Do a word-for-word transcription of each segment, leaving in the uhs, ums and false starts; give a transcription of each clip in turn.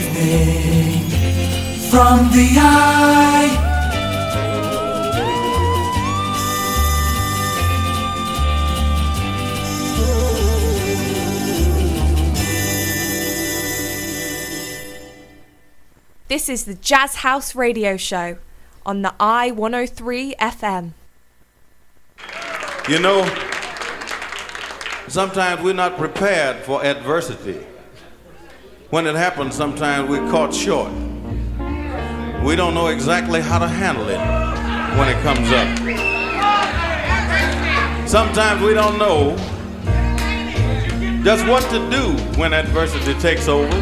evening from the eye. This is the Jazz House Radio Show on the I one oh three F M. You know, sometimes we're not prepared for adversity. When it happens, sometimes we're caught short. We don't know exactly how to handle it when it comes up. Sometimes we don't know just what to do when adversity takes over.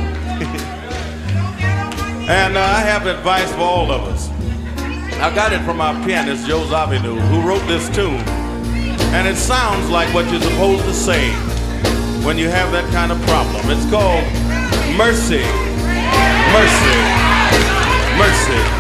And uh, I have advice for all of us. I got it from our pianist, Joe Zawinul, who wrote this tune. And it sounds like what you're supposed to say when you have that kind of problem. It's called Mercy, Mercy, Mercy.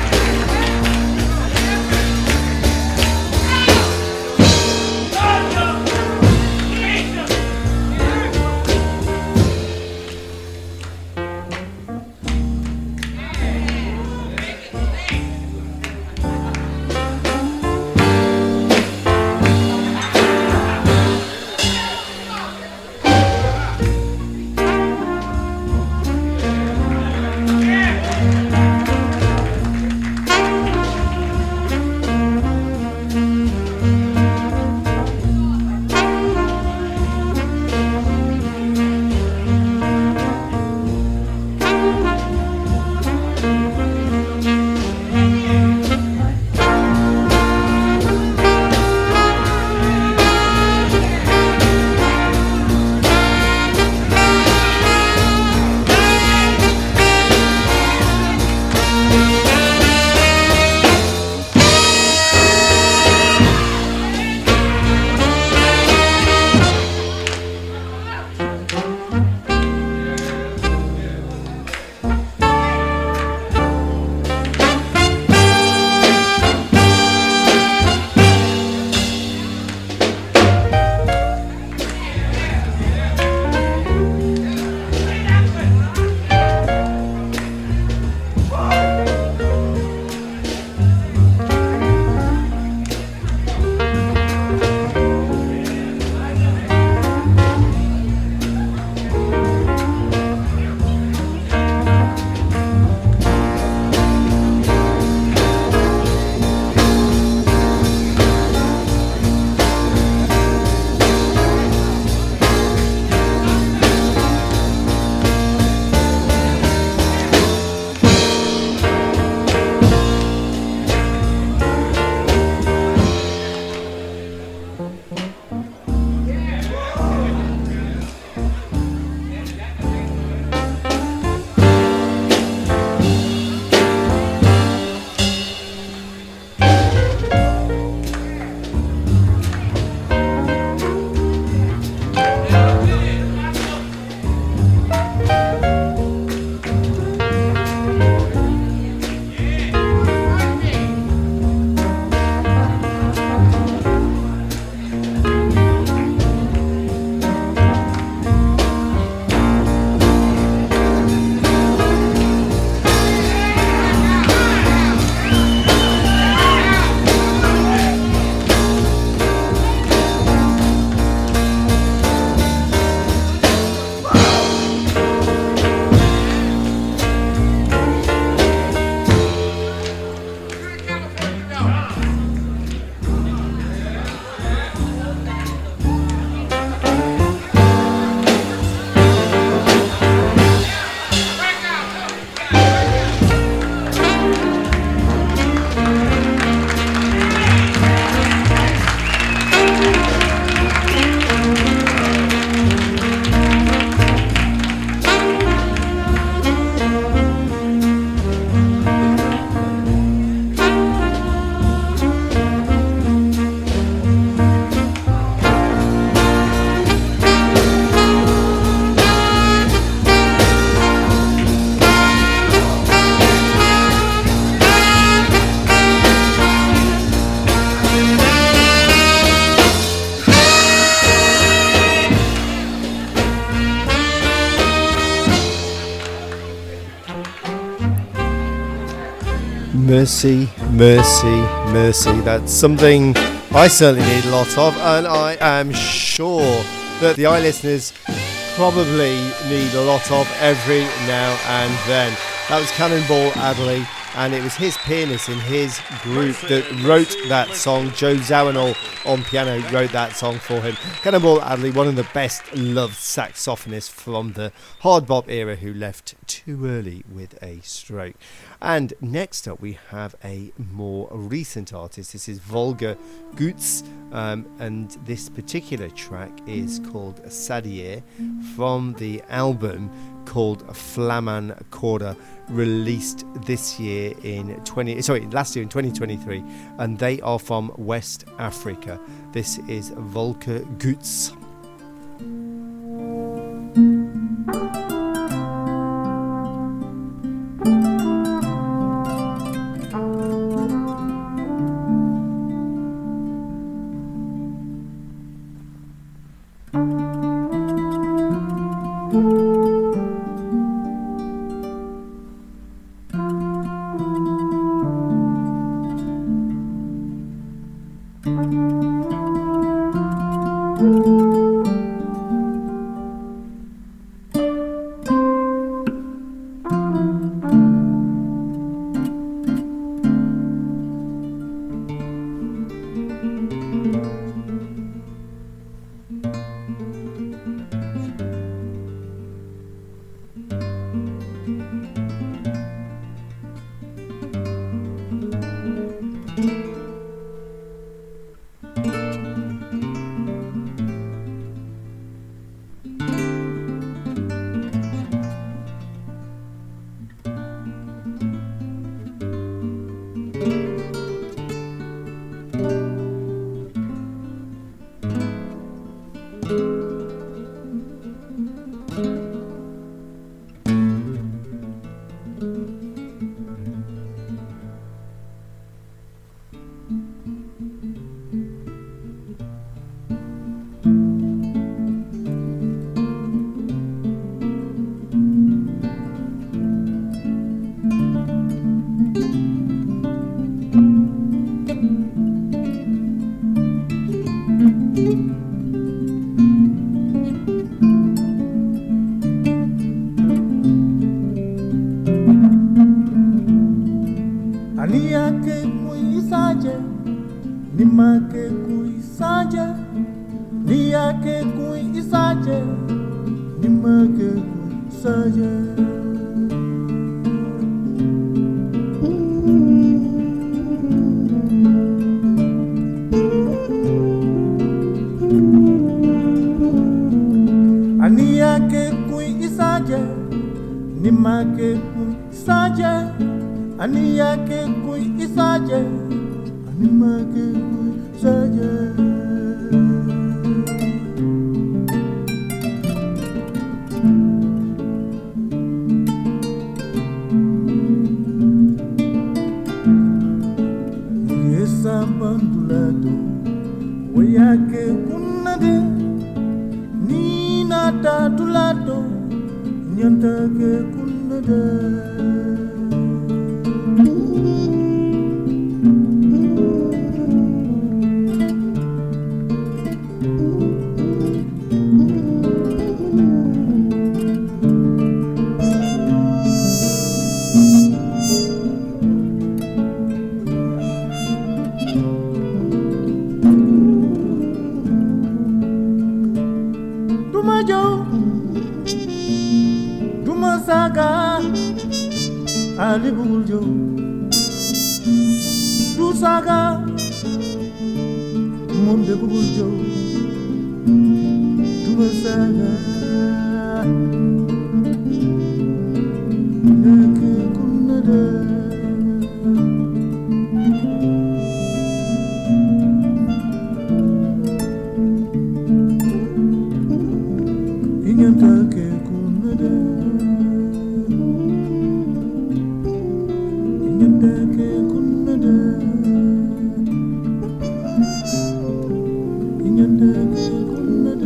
Mercy, mercy, mercy. That's something I certainly need a lot of, and I am sure that the eye listeners probably need a lot of every now and then. That was Cannonball Adderley, and it was his pianist in his group that wrote that song. Joe Zawinul on piano wrote that song for him. Cannonball Adderley, one of the best loved saxophonists from the hard bop era, who left too early with a stroke. And next up we have a more recent artist. This is Volker Gutz, um, and this particular track is called Sadier, from the album called Flaman Corda, released this year in twenty sorry last year in twenty twenty-three, and they are from West Africa. This is Volker Gutz.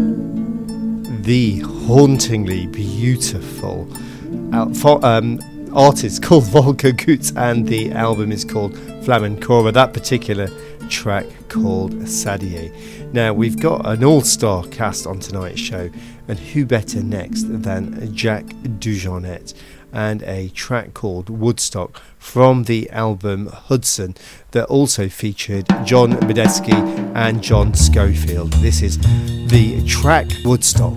The hauntingly beautiful out, for, um, artist called Volker Gutz, and the album is called Flamencora, that particular track called Sadie. Now, we've got an all-star cast on tonight's show, and who better next than Jack DeJohnette, and a track called Woodstock from the album Hudson that also featured John Medeski and John Schofield. This is the track Woodstock.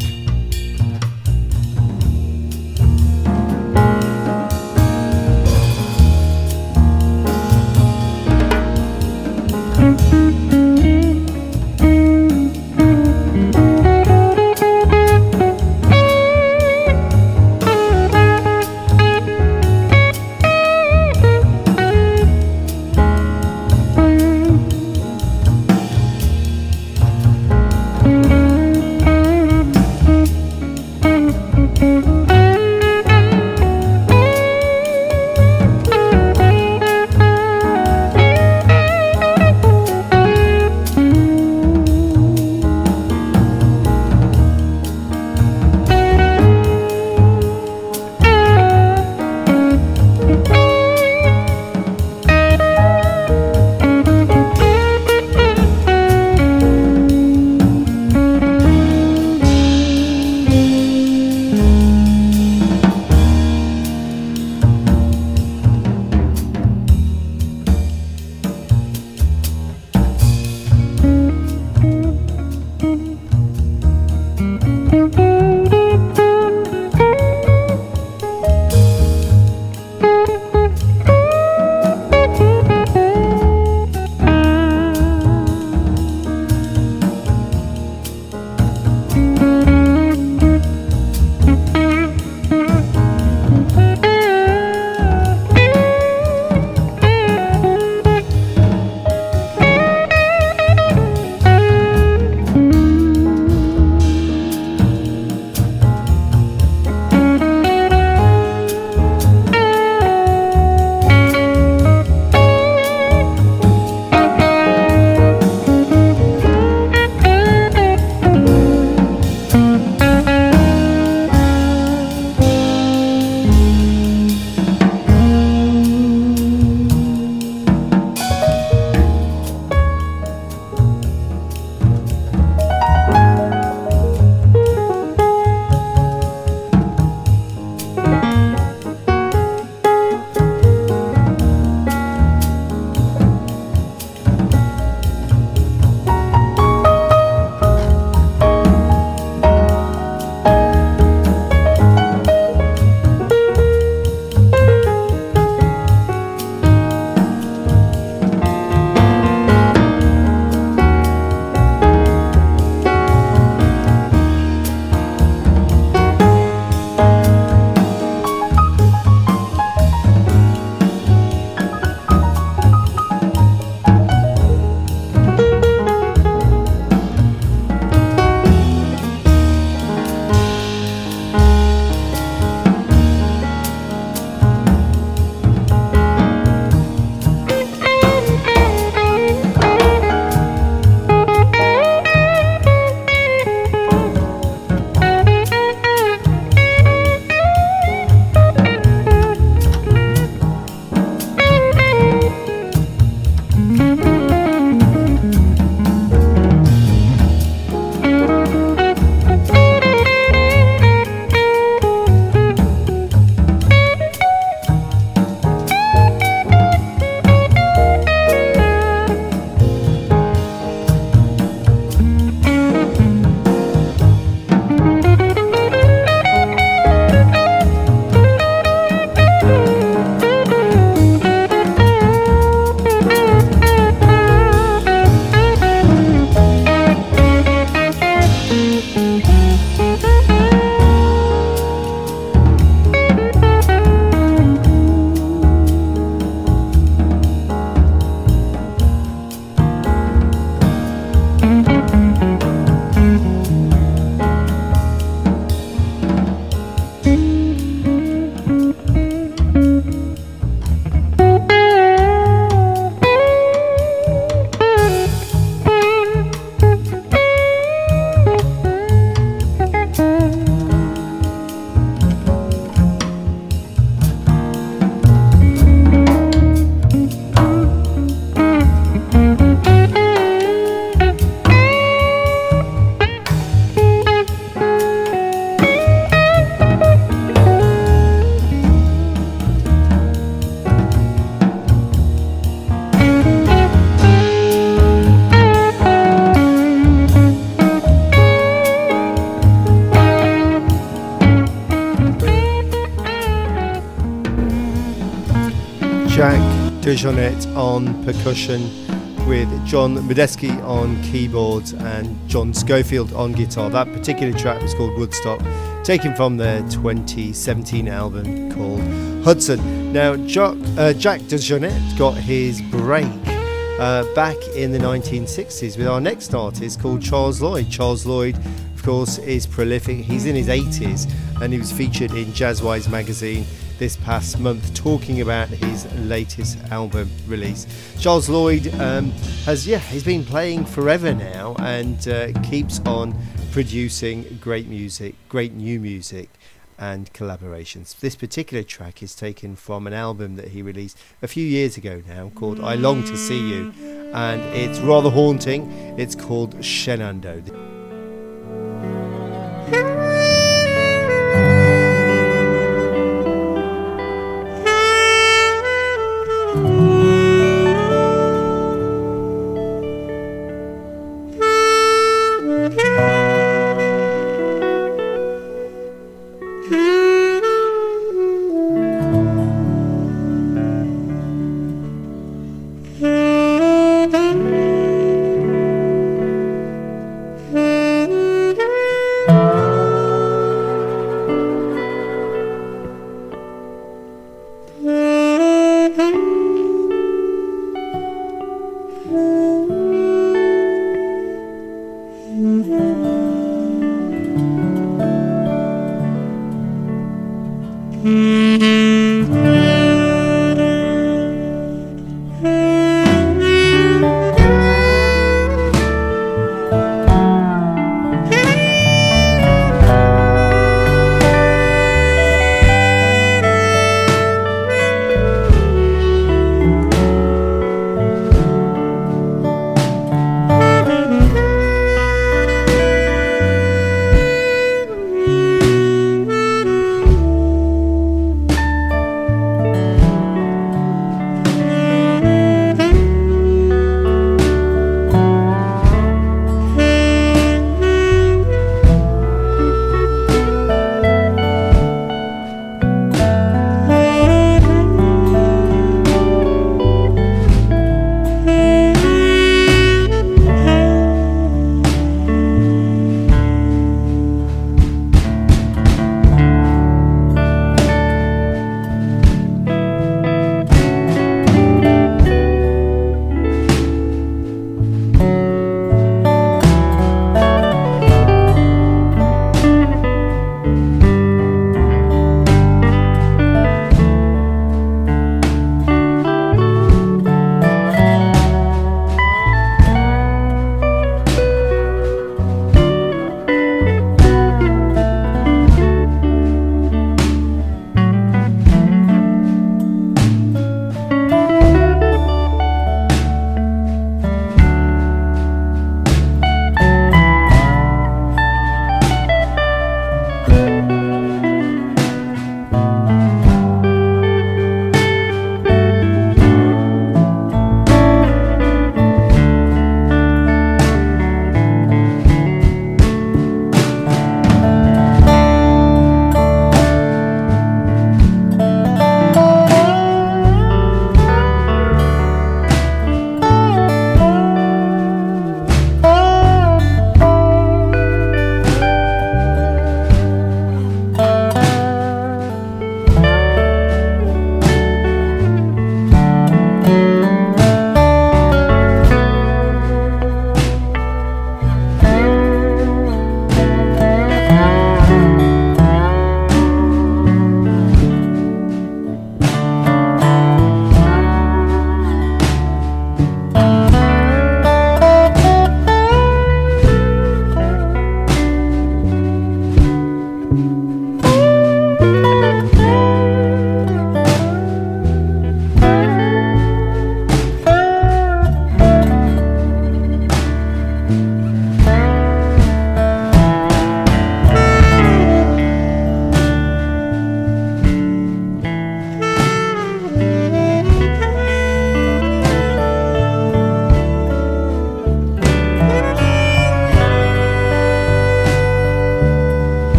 DeJohnette on percussion, with John Medeski on keyboards and John Schofield on guitar. That particular track was called Woodstock, taken from their twenty seventeen album called Hudson. Now, Jack, uh, Jack DeJohnette got his break uh, back in the nineteen sixties with our next artist called Charles Lloyd. Charles Lloyd, of course, is prolific. He's in his eighties and he was featured in Jazzwise magazine this past month talking about his latest album release. Charles Lloyd um, has, yeah, he's been playing forever now and uh, keeps on producing great music, great new music and collaborations. This particular track is taken from an album that he released a few years ago now called I Long to See You, and it's rather haunting. It's called Shenandoah.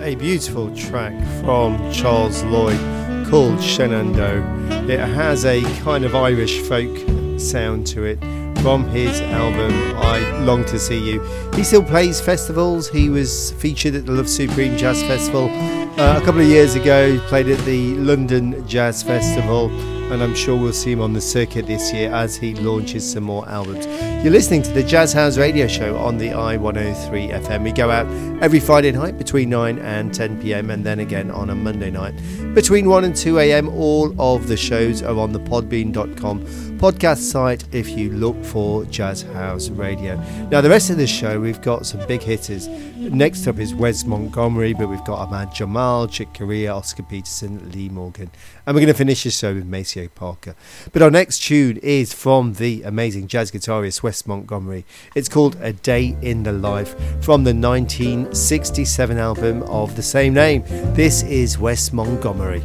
a beautiful track from Charles Lloyd called Shenandoah. It has a kind of Irish folk sound to it from his album I Long to See You. He still plays festivals. He was featured at the Love Supreme Jazz Festival uh, a couple of years ago. He played at the London Jazz Festival, and I'm sure we'll see him on the circuit this year as he launches some more albums. You're listening to the Jazz House Radio Show on the I one oh three F M. We go out every Friday night between nine and ten p.m, and then again on a Monday night between one and two a.m. All of the shows are on the podbean dot com podcast site if you look for Jazz House Radio. Now, the rest of this show, we've got some big hitters. Next up is Wes Montgomery, but we've got Ahmad Jamal, Chick Corea, Oscar Peterson, Lee Morgan, and we're going to finish the show with Maceo Parker. But our next tune is from the amazing jazz guitarist Wes Montgomery. It's called A Day in the Life from the nineteen sixty-seven album of the same name. This is Wes Montgomery.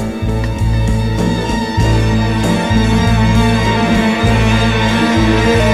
Yeah.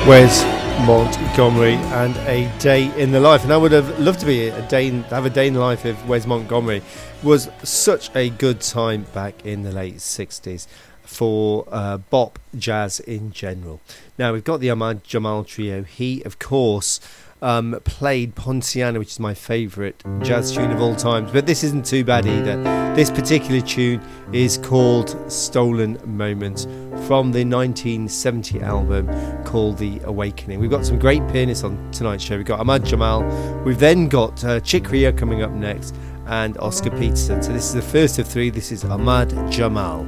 Wes Montgomery and A Day in the Life. And I would have loved to be a day in, have a day in the life of Wes Montgomery. Was such a good time back in the late sixties for uh, bop jazz in general. Now we've got the Ahmad Jamal Trio. He, of course, um, played Ponciana, which is my favourite jazz tune of all time. But this isn't too bad either. This particular tune is called Stolen Moments from the nineteen seventy album called The Awakening. We've got some great pianists on tonight's show. We've got Ahmad Jamal. We've then got uh, Chick Corea coming up next and Oscar Peterson. So this is the first of three. This is Ahmad Jamal.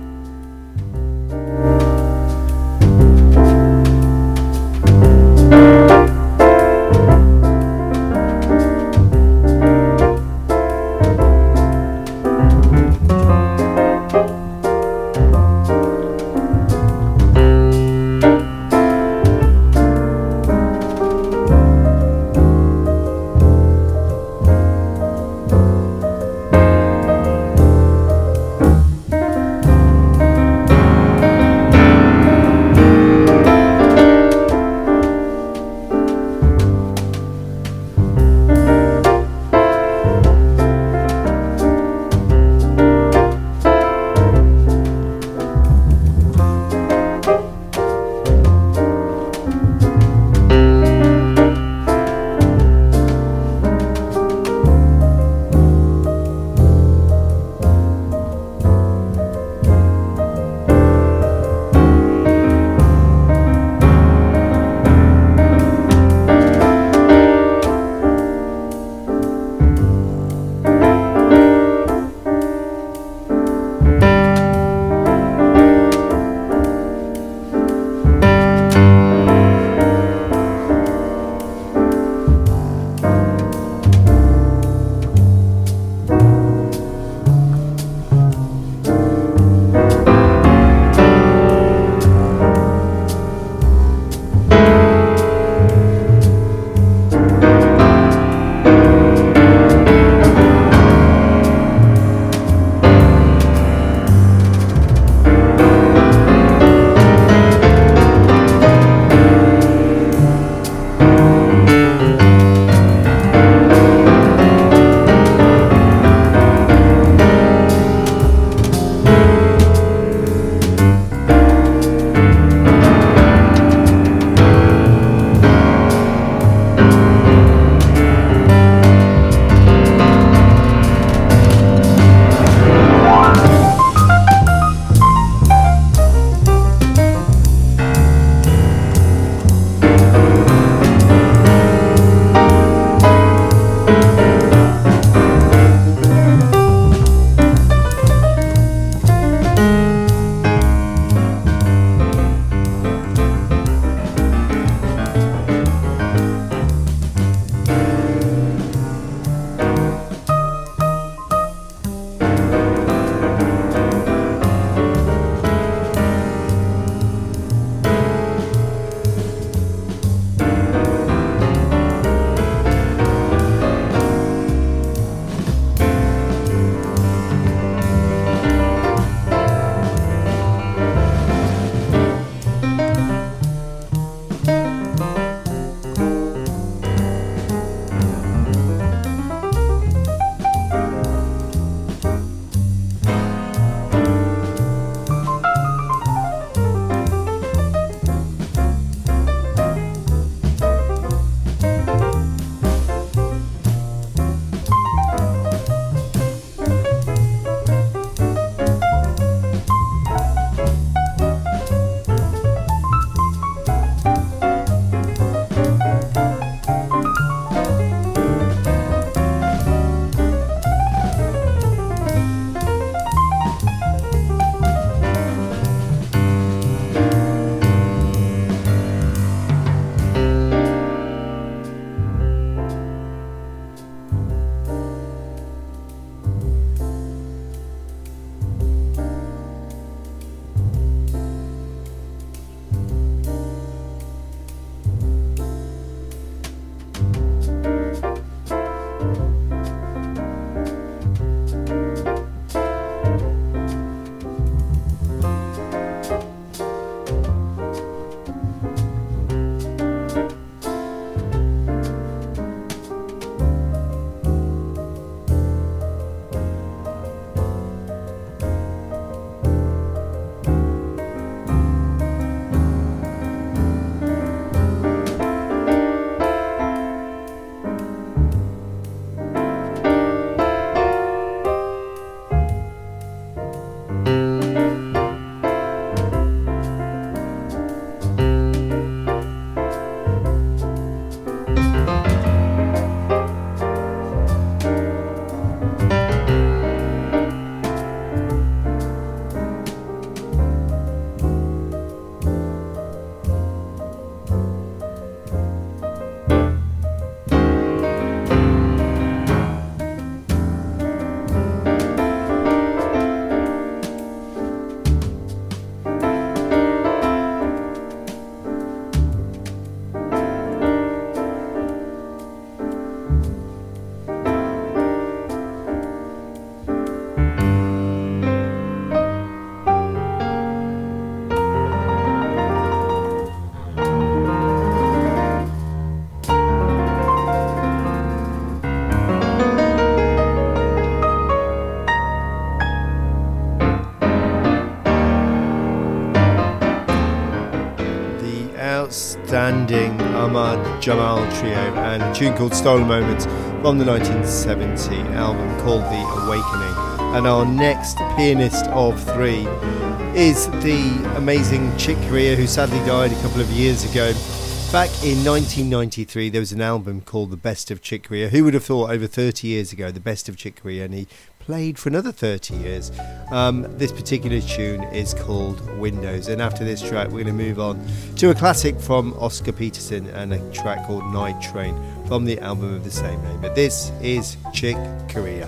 Ahmad Jamal Trio and a tune called Stolen Moments from the nineteen seventy album called The Awakening. And our next pianist of three is the amazing Chick Corea, who sadly died a couple of years ago. Back in nineteen ninety-three, there was an album called The Best of Chick Corea. Who would have thought over thirty years ago, The Best of Chick Corea, and he played for another thirty years. Um, this particular tune is called Windows, and after this track we're going to move on to a classic from Oscar Peterson and a track called Night Train from the album of the same name. But this is Chick Corea.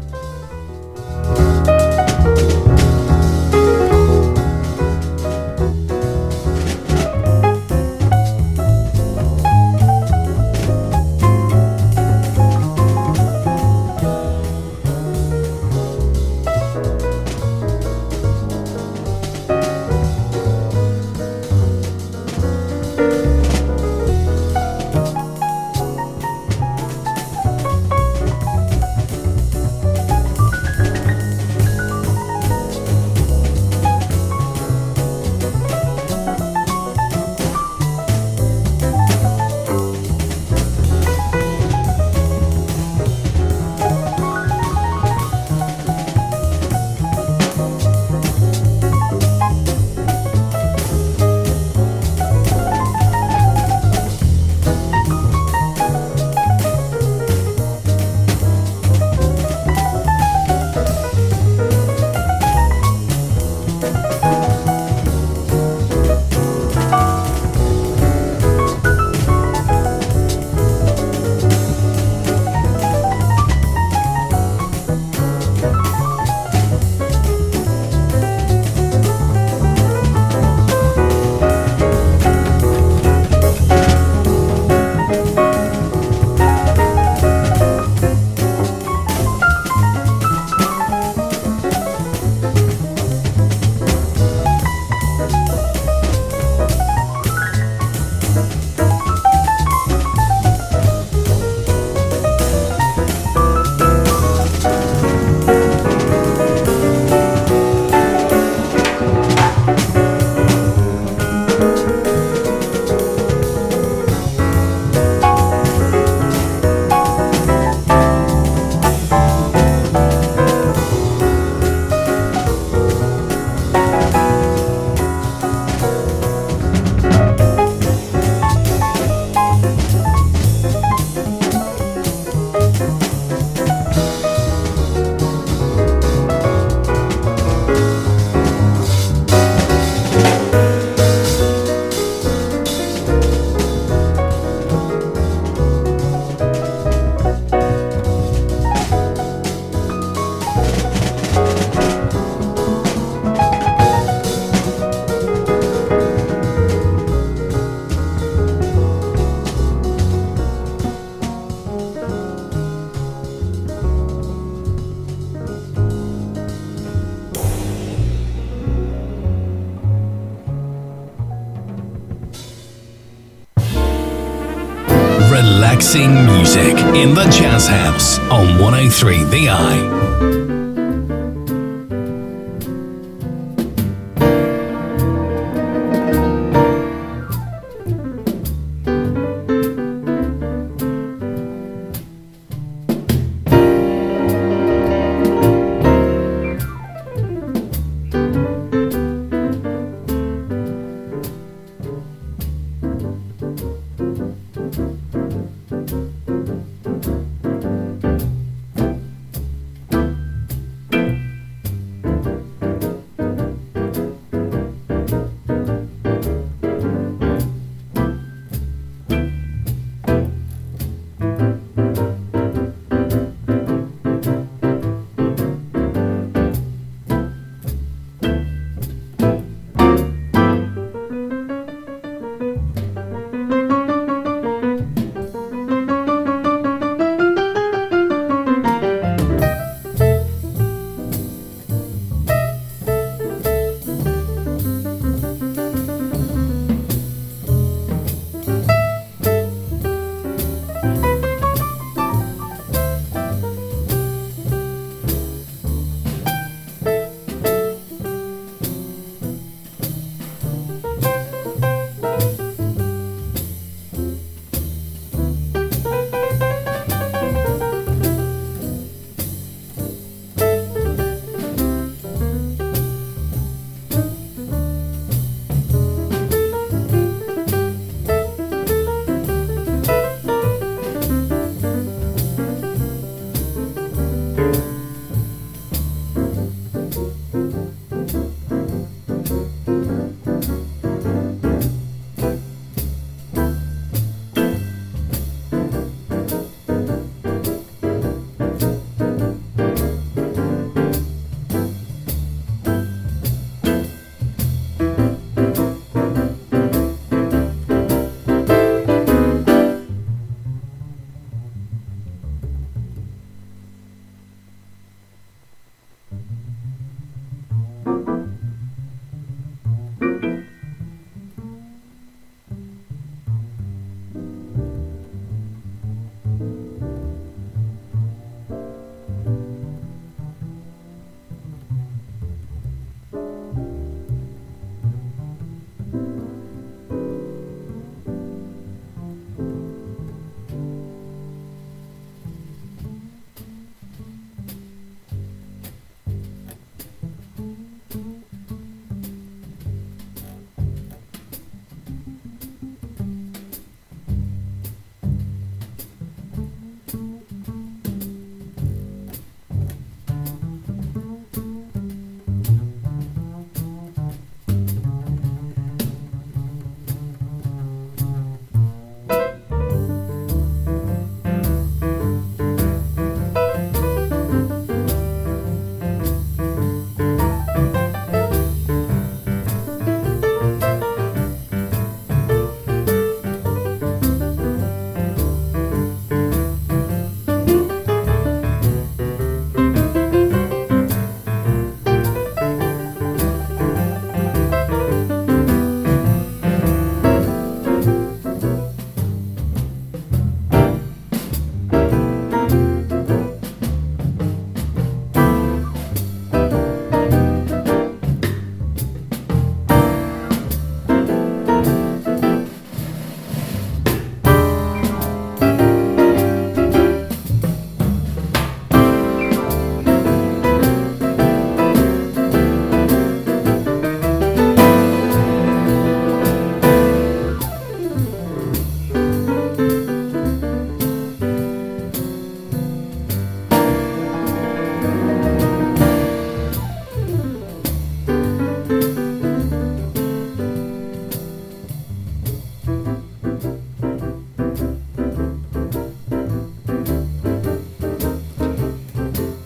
Relaxing music in the Jazz House on one oh three The Eye.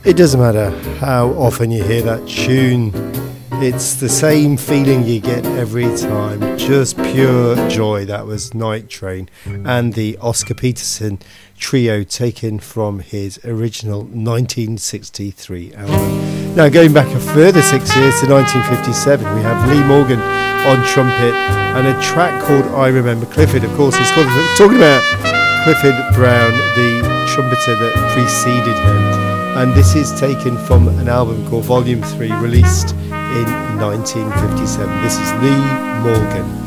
It doesn't matter how often you hear that tune, it's the same feeling you get every time, just pure joy. That was Night Train and the Oscar Peterson trio taken from his original nineteen sixty-three album. Now going back a further six years to nineteen fifty-seven, we have Lee Morgan on trumpet and a track called I Remember Clifford. Of course, he's talking about Clifford Brown, the trumpeter that preceded him. And this is taken from an album called Volume three, released in nineteen fifty-seven. This is Lee Morgan.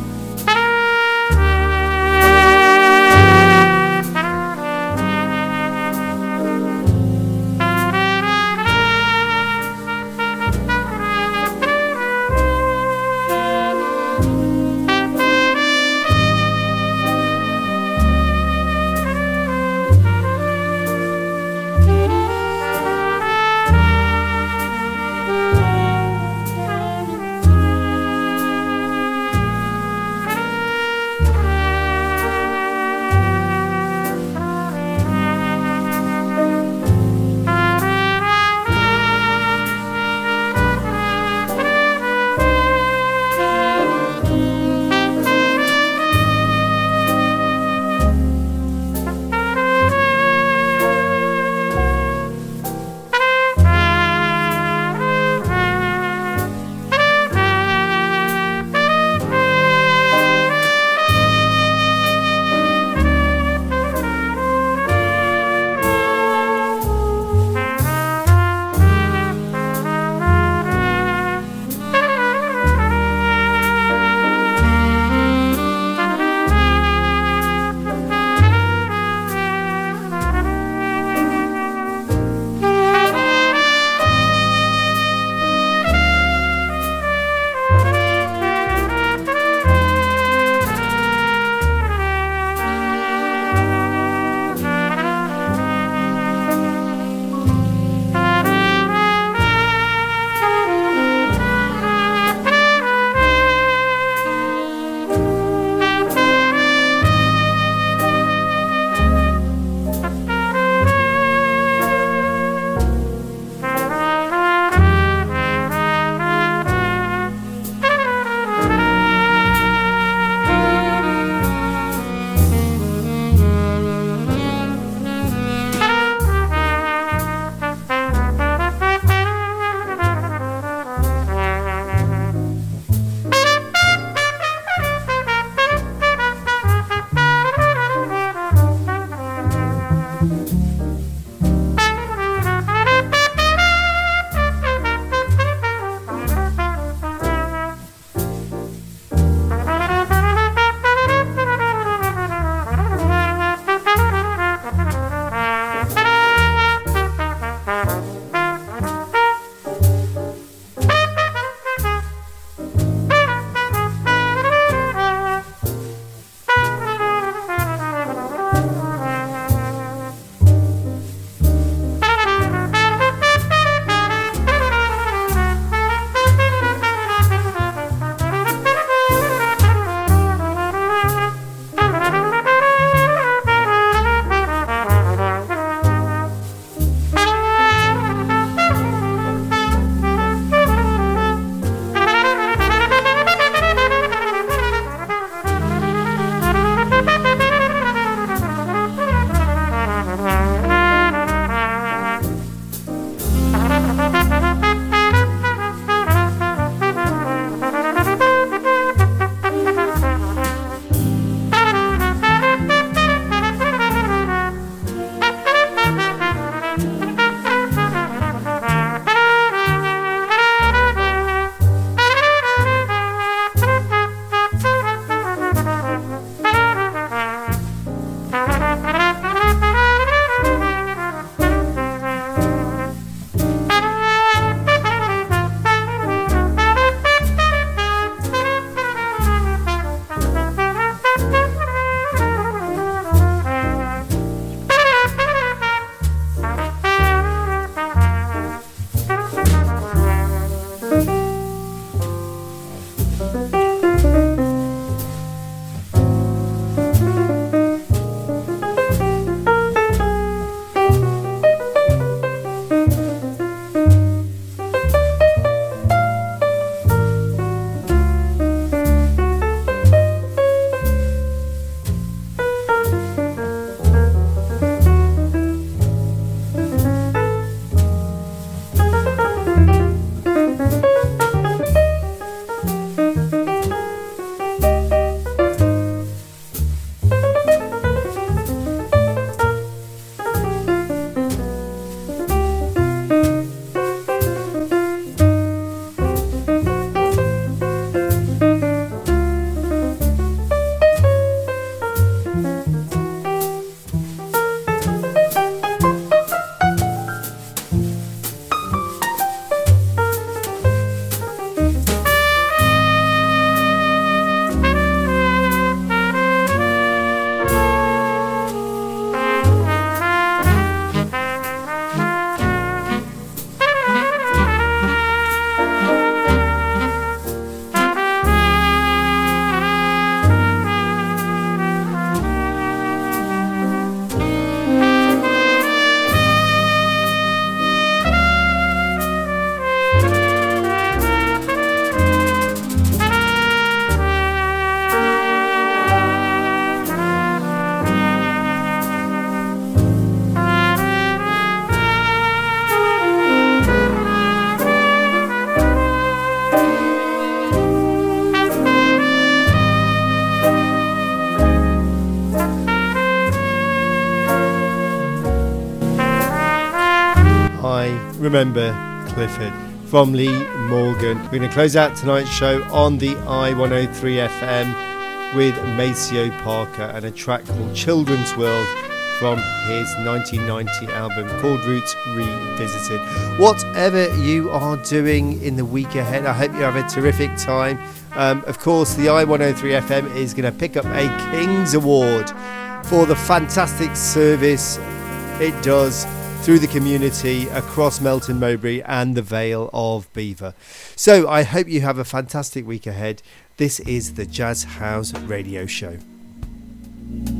Remember Clifford from Lee Morgan. We're going to close out tonight's show on the I one oh three F M with Maceo Parker and a track called Children's World from his nineteen ninety album called Roots Revisited. Whatever you are doing in the week ahead, I hope you have a terrific time. Um, of course, the I one oh three F M is going to pick up a King's Award for the fantastic service it does through the community across Melton Mowbray and the Vale of Belvoir. So I hope you have a fantastic week ahead. This is the Jazz House Radio Show.